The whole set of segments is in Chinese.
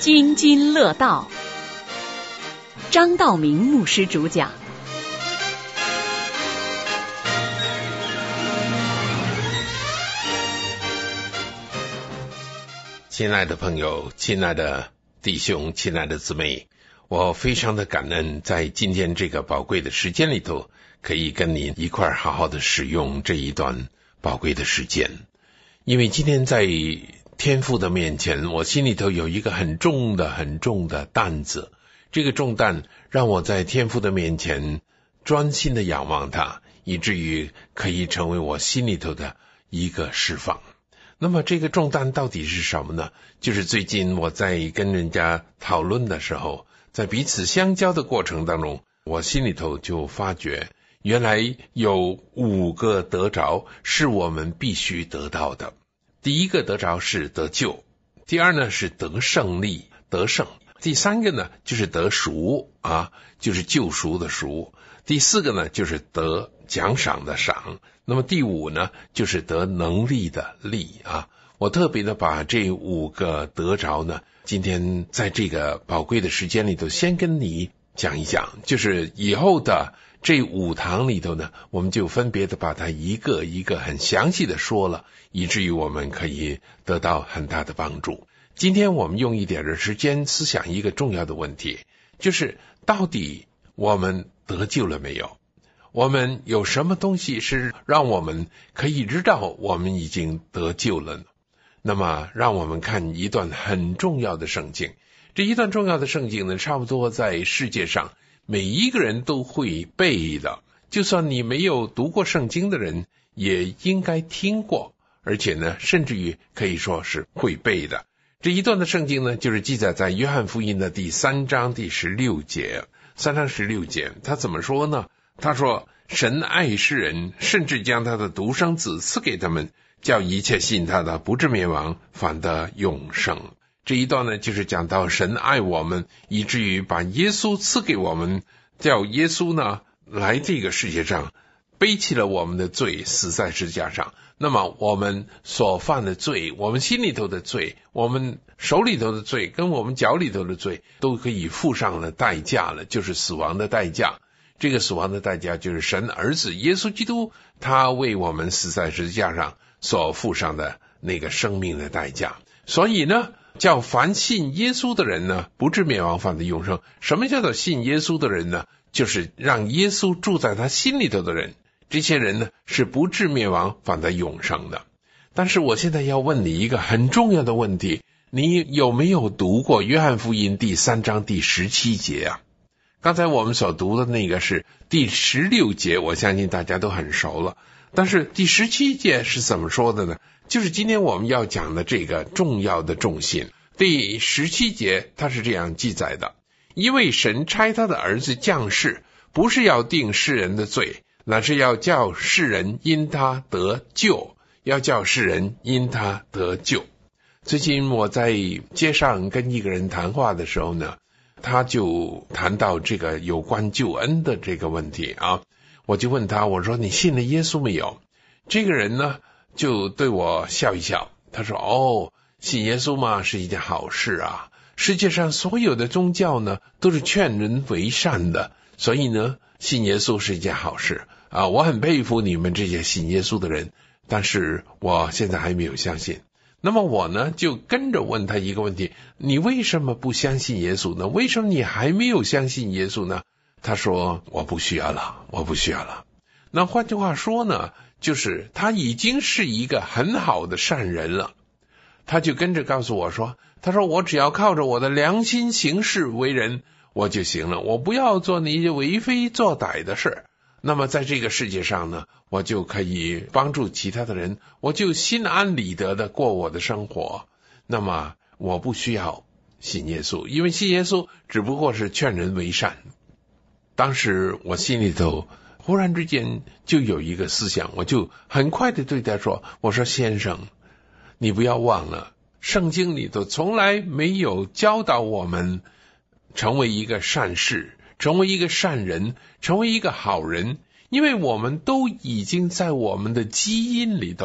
津津乐道，张道明牧师主讲。 亲爱的朋友，亲爱的弟兄，亲爱的姊妹，我非常的感恩在今天这个宝贵的时间里头，可以跟您一块好好的使用这一段宝贵的时间。因为今天在天父的面前，我心里头有一个很重的担子，这个重担让我在天父的面前专心的仰望他，以至于可以成为我心里头的一个释放。那么这个重担到底是什么呢？就是最近我在跟人家讨论的时候，在彼此相交的过程当中，我心里头就发觉，原来有5个得着是我们必须得到的。第一个得着是得救，第二呢是得胜利得胜，第三个呢就是得赎就是救赎的赎，第四个呢就是得奖赏的赏，那么第5呢就是得能力的力我特别的把这5个得着呢，今天在这个宝贵的时间里头先跟你讲一讲，就是以后的这5堂里头呢，我们就分别的把它一个一个很详细的说了，以至于我们可以得到很大的帮助。今天我们用一点的时间思想一个重要的问题，就是到底我们得救了没有？我们有什么东西是让我们可以知道我们已经得救了呢？那么让我们看一段很重要的圣经。这一段重要的圣经呢，差不多在世界上每一个人都会背的，就算你没有读过圣经的人也应该听过，而且呢甚至于可以说是会背的。这一段的圣经呢，就是记载在约翰福音的第3章第16节。3章16节他怎么说呢？他说，神爱世人，甚至将他的独生子赐给他们，叫一切信他的不至灭亡，反得永生。这一段呢，就是讲到神爱我们，以至于把耶稣赐给我们，叫耶稣呢来这个世界上背起了我们的罪，死在十字架上。那么我们所犯的罪，我们心里头的罪，我们手里头的罪，跟我们脚里头的罪，都可以付上了代价了，就是死亡的代价。这个死亡的代价就是神儿子耶稣基督，他为我们死在十字架上所付上的那个生命的代价。所以呢，叫凡信耶稣的人呢，不至灭亡，反得永生。什么叫做信耶稣的人呢？就是让耶稣住在他心里头的人，这些人呢是不至灭亡，反得永生的。但是我现在要问你一个很重要的问题，你有没有读过约翰福音第3章第17节刚才我们所读的那个是第16节，我相信大家都很熟了。但是第17节是怎么说的呢？就是今天我们要讲的这个重要的重心。第17节它是这样记载的，因为神差他的儿子降世，不是要定世人的罪，乃是要叫世人因他得救，要叫世人因他得救。最近我在街上跟一个人谈话的时候呢，他就谈到这个有关救恩的这个问题我就问他，我说你信了耶稣没有？这个人呢就对我笑一笑，他说信耶稣嘛是一件好事世界上所有的宗教呢都是劝人为善的，所以呢信耶稣是一件好事我很佩服你们这些信耶稣的人，但是我现在还没有相信。那么我呢就跟着问他一个问题，你为什么不相信耶稣呢？为什么你还没有相信耶稣呢？他说我不需要了。那换句话说呢，就是他已经是一个很好的善人了。他就跟着告诉我说，他说我只要靠着我的良心行事为人我就行了，我不要做那些为非作歹的事，那么在这个世界上呢，我就可以帮助其他的人，我就心安理得的过我的生活。那么我不需要信耶稣，因为信耶稣只不过是劝人为善。当时我心里头忽然之间就有一个思想，我就很快的对他说，我说先生，你不要忘了，圣经里头从来没有教导我们成为一个善士，成为一个善人，成为一个好人，因为我们都已经在我们的基因里头，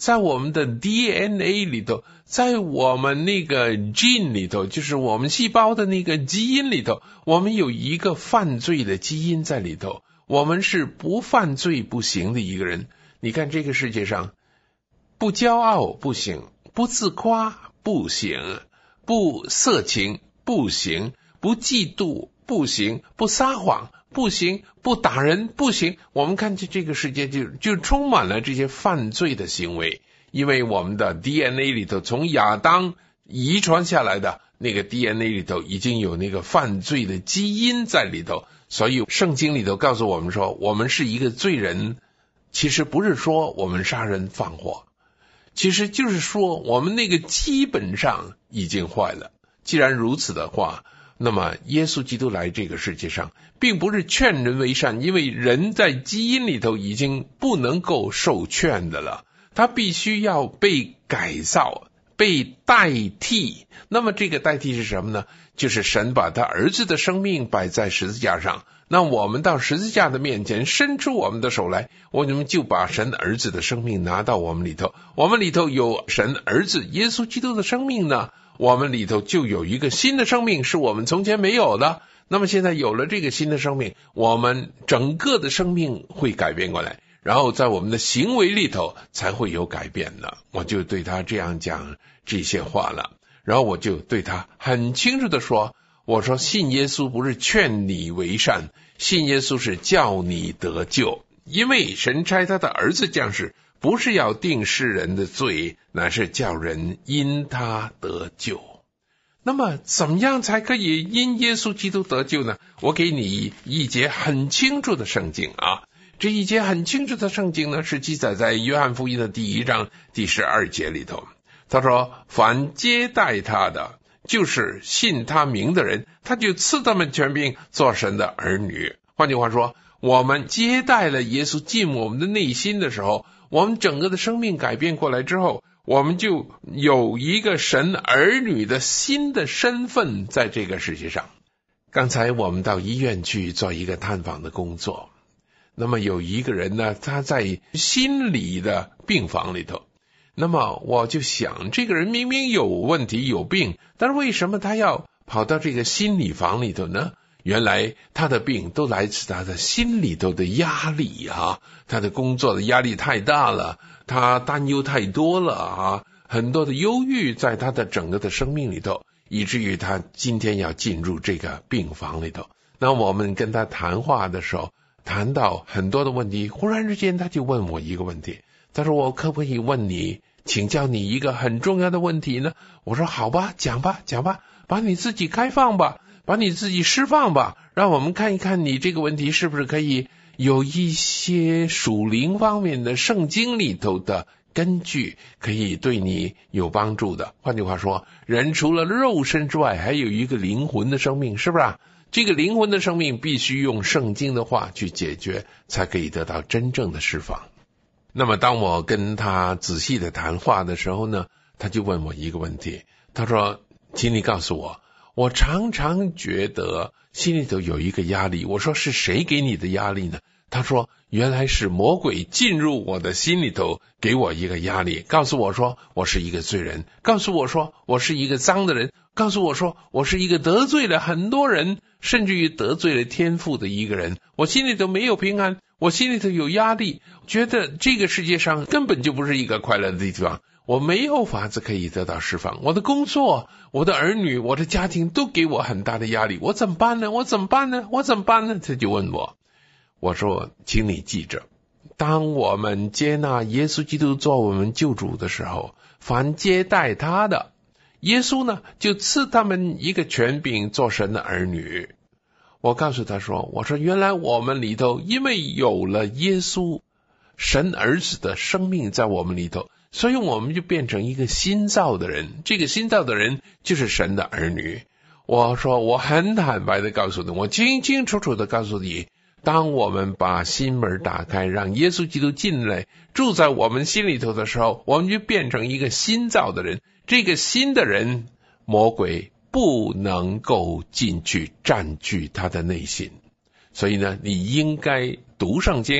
在我们的 DNA 里头，在我们那个 gene 里头，就是我们细胞的那个基因里头，我们有一个犯罪的基因在里头，我们是不犯罪不行的一个人。你看这个世界上，不骄傲不行，不自夸不行，不色情不行，不嫉妒不行，不撒谎不行，不打人不行。我们看这个世界就充满了这些犯罪的行为，因为我们的 DNA 里头从亚当遗传下来的那个 DNA 里头已经有那个犯罪的基因在里头，所以圣经里头告诉我们说，我们是一个罪人，其实不是说我们杀人放火，其实就是说我们那个基本上已经坏了。既然如此的话，那么耶稣基督来这个世界上并不是劝人为善，因为人在基因里头已经不能够受劝的了，他必须要被改造，被代替。那么这个代替是什么呢？就是神把他儿子的生命摆在十字架上，那我们到十字架的面前伸出我们的手来，我们就把神儿子的生命拿到我们里头，我们里头有神儿子耶稣基督的生命呢，我们里头就有一个新的生命，是我们从前没有的。那么现在有了这个新的生命，我们整个的生命会改变过来，然后在我们的行为里头才会有改变的。我就对他这样讲这些话了，然后我就对他很清楚的说，我说信耶稣不是劝你为善，信耶稣是叫你得救，因为神差他的儿子降世，不是要定世人的罪，乃是叫人因他得救。那么怎么样才可以因耶稣基督得救呢？我给你一节很清楚的圣经啊，这一节很清楚的圣经呢，是记载在约翰福音的第1章第12节里头。他说，凡接待他的，就是信他名的人，他就赐他们权柄做神的儿女。换句话说，我们接待了耶稣进我们的内心的时候，我们整个的生命改变过来之后，我们就有一个神儿女的新的身份在这个世界上。刚才我们到医院去做一个探访的工作，那么有一个人呢，他在心理的病房里头，那么我就想，这个人明明有问题有病，但是为什么他要跑到这个心理房里头呢？原来他的病都来自他的心里头的压力啊，他的工作的压力太大了，他担忧太多了啊，很多的忧郁在他的整个的生命里头，以至于他今天要进入这个病房里头。那我们跟他谈话的时候，谈到很多的问题，忽然之间他就问我一个问题，他说，我可不可以问你，请教你一个很重要的问题呢？我说好吧，讲吧，把你自己开放吧，把你自己释放吧，让我们看一看你这个问题是不是可以有一些属灵方面的圣经里头的根据，可以对你有帮助的。换句话说，人除了肉身之外，还有一个灵魂的生命，是不是？这个灵魂的生命必须用圣经的话去解决，才可以得到真正的释放。那么当我跟他仔细的谈话的时候呢，他就问我一个问题，他说，请你告诉我，我常常觉得心里头有一个压力。我说，是谁给你的压力呢？他说，原来是魔鬼进入我的心里头，给我一个压力，告诉我说我是一个罪人，告诉我说我是一个脏的人，告诉我说我是一个得罪了很多人，甚至于得罪了天父的一个人。我心里头没有平安，我心里头有压力，觉得这个世界上根本就不是一个快乐的地方，我没有法子可以得到释放。我的工作，我的儿女，我的家庭都给我很大的压力，我怎么办呢？他就问我说，请你记着，当我们接纳耶稣基督做我们救主的时候，凡接待他的，耶稣呢就赐他们一个权柄做神的儿女。我告诉他说，我说原来我们里头因为有了耶稣神儿子的生命在我们里头，所以我们就变成一个新造的人，这个新造的人就是神的儿女。我说我很坦白的告诉你，我清清楚楚的告诉你，当我们把心门打开，让耶稣基督进来住在我们心里头的时候，我们就变成一个新造的人。这个新的人，魔鬼不能够进去占据他的内心。所以呢，你应该读圣经，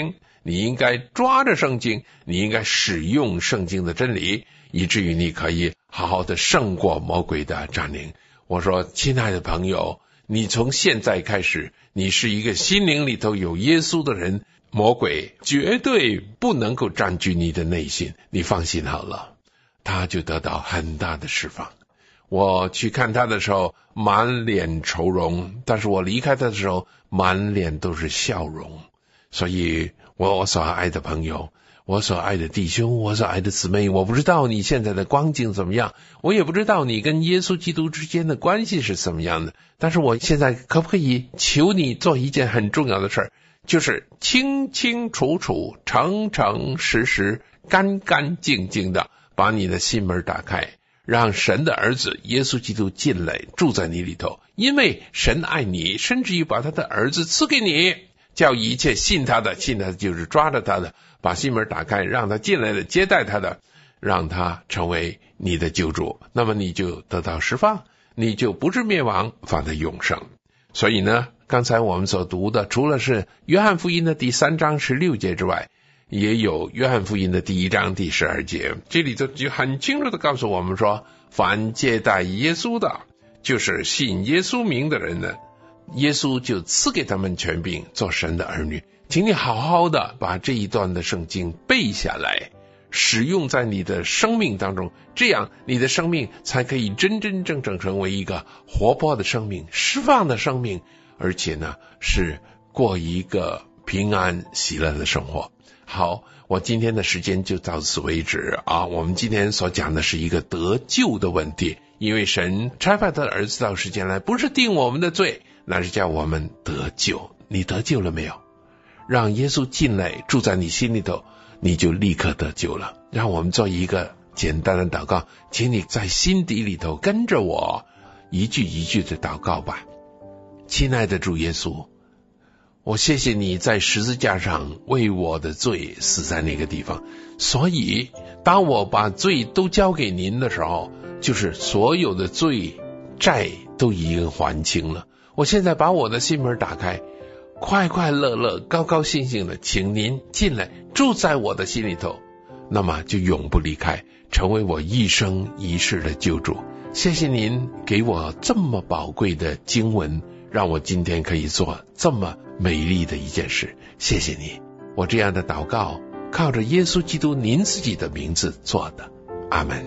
你应该抓着圣经，你应该使用圣经的真理，以至于你可以好好的胜过魔鬼的占领。我说，亲爱的朋友，你从现在开始，你是一个心灵里头有耶稣的人，魔鬼绝对不能够占据你的内心，你放心好了，他就得到很大的释放。我去看他的时候满脸愁容，但是我离开他的时候满脸都是笑容。所以我所爱的朋友，我所爱的弟兄，我所爱的姊妹，我不知道你现在的光景怎么样，我也不知道你跟耶稣基督之间的关系是怎么样的，但是我现在可不可以求你做一件很重要的事，就是清清楚楚、诚诚实实、干干净净的把你的心门打开，让神的儿子耶稣基督进来住在你里头，因为神爱你，甚至于把他的儿子赐给你，叫一切信他的就是抓着他的，把心门打开，让他进来的，接待他的，让他成为你的救主，那么你就得到释放，你就不至灭亡，反得永生。所以呢，刚才我们所读的除了是约翰福音的第3章16节之外，也有约翰福音的第1章第12节，这里头就很清楚的告诉我们说，凡接待耶稣的，就是信耶稣名的人呢，耶稣就赐给他们权柄做神的儿女。请你好好的把这一段的圣经背下来，使用在你的生命当中，这样你的生命才可以真真正正成为一个活泼的生命，释放的生命，而且呢是过一个平安喜乐的生活。好，我今天的时间就到此为止啊。我们今天所讲的是一个得救的问题，因为神差派他的儿子到世间来，不是定我们的罪，那是叫我们得救。你得救了没有？让耶稣进来住在你心里头，你就立刻得救了。让我们做一个简单的祷告，请你在心底里头跟着我一句一句的祷告吧。亲爱的主耶稣，我谢谢你在十字架上为我的罪死在那个地方，所以当我把罪都交给您的时候，就是所有的罪债都已经还清了。我现在把我的心门打开，快快乐乐高高兴兴的请您进来住在我的心里头，那么就永不离开，成为我一生一世的救主。谢谢您给我这么宝贵的经文，让我今天可以做这么美丽的一件事，谢谢你。我这样的祷告靠着耶稣基督您自己的名字做的，阿们。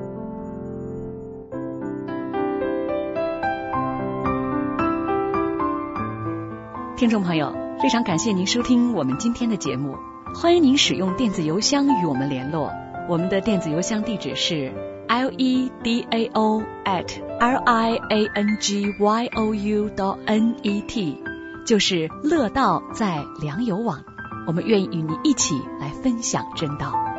听众朋友，非常感谢您收听我们今天的节目，欢迎您使用电子邮箱与我们联络，我们的电子邮箱地址是ledao@liangyou.net， 就是乐道在良友网，我们愿意与您一起来分享真道。